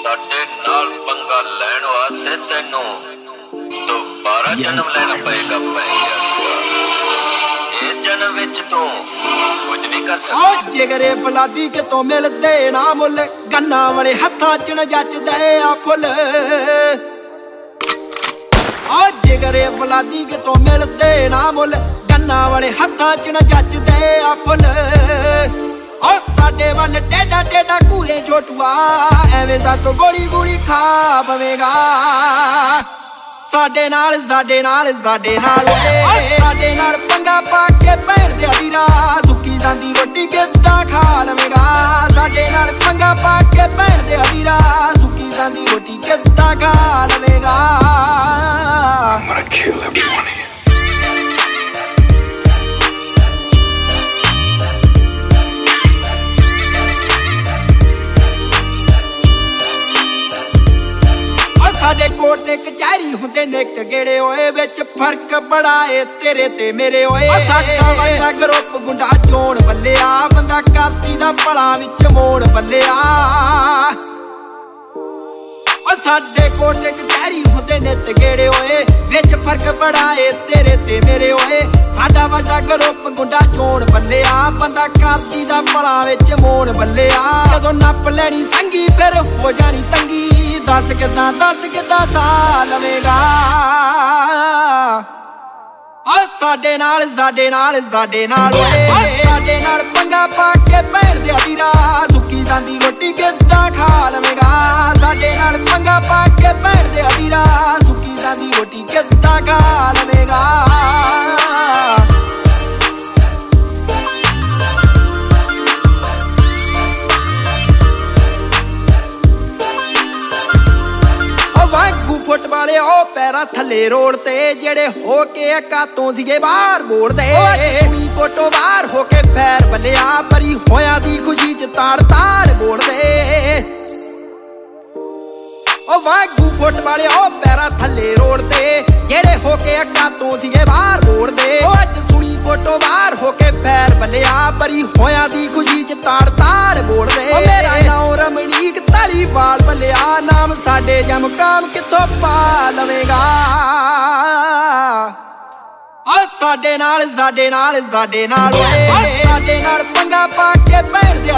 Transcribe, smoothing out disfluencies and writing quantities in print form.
ਸਾਡੇ ਨਾਲ ਪੰਗਾ ਲੈਣ ਵਾਸਤੇ ਤੈਨੂੰ ਦੁਬਾਰਾ ਜਨਮ ਲੈਣਾ ਪਏਗਾ ਇਸ ਜਨਮ ਵਿੱਚ ਤੂੰ ਕੁਝ ਨਹੀਂ ਕਰ ਸਕਦਾ। ਜਿਗਰੇ ਫਲਾਦੀ ਕਿਤੋਂ ਮਿਲਦੇ ਨਾ ਮੁੱਲ, ਗੰਨਾ ਵਾਲੇ ਹੱਥਾਂ ਚ ਨ ਜੱਚਦੇ ਆ ਫੁੱਲ। ਜਿਗਰੇ ਫਲਾਦੀ ਕਿਤੋਂ ਮਿਲਦੇ ਨਾ ਮੁੱਲ, ਗੰਨਾ ਵਾਲੇ ਹੱਥਾਂ ਚ ਨ ਜੱਚਦੇ ਆ ਫੁੱਲ। ਸਾਡੇ ਵੱਲ ਟੇਡਾ ਟੇਡਾ ਘੂਰੇ ਛੋਟੂਆ, ਐਵੇਂ ਦਾ ਤੂੰ ਗੋਲੀ ਗੋਲੀ ਖਾ ਪਵੇਗਾ। ਸਾਡੇ ਨਾਲ ਸਾਡੇ ਨਾਲ ਸਾਡੇ ਨਾਲ ਸਾਡੇ ਨਾਲ ਪੰਗਾ ਪਾ ਕੇ ਭੈਣ ਦੇ ਵੀਰਾ, ਸੁੱਕੀ ਜਾਂਦੀ ਰੋਟੀ ਕਿੱਦਾਂ ਖਾ ਲਵੇਗਾ। ਸਾਡੇ ਨਾਲ ਪੰਗਾ ਪਾ ਕੇ ਭੈਣ ਦੇ ਵੀਰਾ, ਸੁੱਕੀ ਜਾਂਦੀ ਰੋਟੀ ਕਿੱਦਾਂ ਖਾ ਲਵੇਗਾ। ਸਾਡੇ ਕੋਟ ਤੇ ਕਚਹਿਰੀ ਹੁੰਦੇ ਨੇ ਕਗੇੜੇ ਓਏ, ਵਿੱਚ ਫਰਕ ਬੜਾ ਏ ਤੇਰੇ ਤੇ ਮੇਰੇ ਓਏ। ਸਾਡਾ ਵਾਲਾ ਗਰੁੱਪ ਗੁੰਡਾ ਚੋਣ ਬੱਲਿਆ, ਬੰਦਾ ਕਾਤੀ ਦਾ ਭਲਾ ਵਿੱਚ ਮੋੜ ਬੱਲਿਆ। ਸਾਡੇ ਕੋਟ ਤੇ ਕਚਹਿਰੀ ਹੁੰਦੇ ਨੇ ਤਗੇੜੇ ਓਏ, ਵਿੱਚ ਫਰਕ ਬੜਾ ਏ ਤੇਰੇ ਤੇ ਮੇਰੇ ਓਏ। ਸਾਡਾ ਵਾਲਾ ਗਰੁੱਪ ਗੁੰਡਾ ਚੋਣ ਬੱਲਿਆ, ਬੰਦਾ ਕਾਤੀ ਦਾ ਭਲਾ ਵਿੱਚ ਮੋੜ ਬੱਲਿਆ। ਜਦੋਂ ਨੱਪ ਲੈਣੀ ਸੰਗੀ ਫਿਰ ਹੋ ਜਾਣੀ ਤੰਗੀ, ਦੱਸ ਕਿੱਦਾਂ ਸਾ ਲਵੇਗਾ। ਸਾਡੇ ਨਾਲ ਸਾਡੇ ਨਾਲ ਸਾਡੇ ਨਾਲ ਸਾਡੇ ਨਾਲ ਪੰਗਾ ਪਾ ਕੇ ਭੈਣ ਦੇ ਵੀਰਾ, ਸੁੱਕੀ ਜਾਂਦੀ ਰੋਟੀ ਕਿੱਦਾਂ ਖਾ ਲਵੇਗਾ। ਸਾਡੇ ਨਾਲ ਪੰਗਾ ਪਾ ਕੇ ਭੈਣ ਦੇ ਵੀਰਾ, ਸੁੱਕੀ ਜਾਂਦੀ ਰੋਟੀ ਕਿੱਦਾਂ ਖਾ ਲਵੇਗਾ। ਫੁੱਟਬਾਲੇ ਉਹ ਪੈਰਾਂ ਥੱਲੇ ਰੋਡ ਤੇ, ਜਿਹੜੇ ਹੋ ਕੇ ਕਾਤੋਂ ਸੀਗੇ ਬਾਹਰ ਬੋਲਦੇ। ਫੋਟੋ ਬਾਹਰ ਹੋ ਕੇ ਫੈਰ ਬੱਲਿਆ, ਪਰੀ ਹੋਇਆ ਦੀ ਖੁਸ਼ੀ ਚ ਤਾੜ ਤਾੜ ਬੋਲਦੇ। ਉਹ ਵਾਗੂ ਫੁੱਟਬਾਲੇ ਉਹ ਪੈਰਾਂ ਥੱਲੇ ਰੋਡ ਤੇ, ਜਿਹੜੇ ਹੋ ਕੇ ਕਾਤੋਂ ਸੀਗੇ ਬਾਹਰ ਬੋਲਦੇ। ਅੱਜ ਸੁਣੀ ਫੋਟੋ ਬਾਹਰ ਹੋ ਕੇ ਫੈਰ ਬੱਲਿਆ, ਪਰੀ ਹੋਇਆ ਦੀ ਖੁਸ਼ੀ ਚ ਤਾੜ ਤਾੜ ਬੋਲਦੇ। ਮੇਰਾ ਨਾਮ ਰਮਣੀਕ ਧਾਲੀਵਾਲ ਬੱਲਿਆ, ਨਾਮ ਸਾਡੇ ਜਮਕਾਮ ਕਿੱਥੋਂ ਪਾ ਲਵੇਗਾ। ਸਾਡੇ ਨਾਲ ਸਾਡੇ ਨਾਲ ਸਾਡੇ ਨਾਲ ਸਾਡੇ ਨਾਲ ਪੰਗਾ ਪਾ ਕੇ ਭੈਣ ਦੇ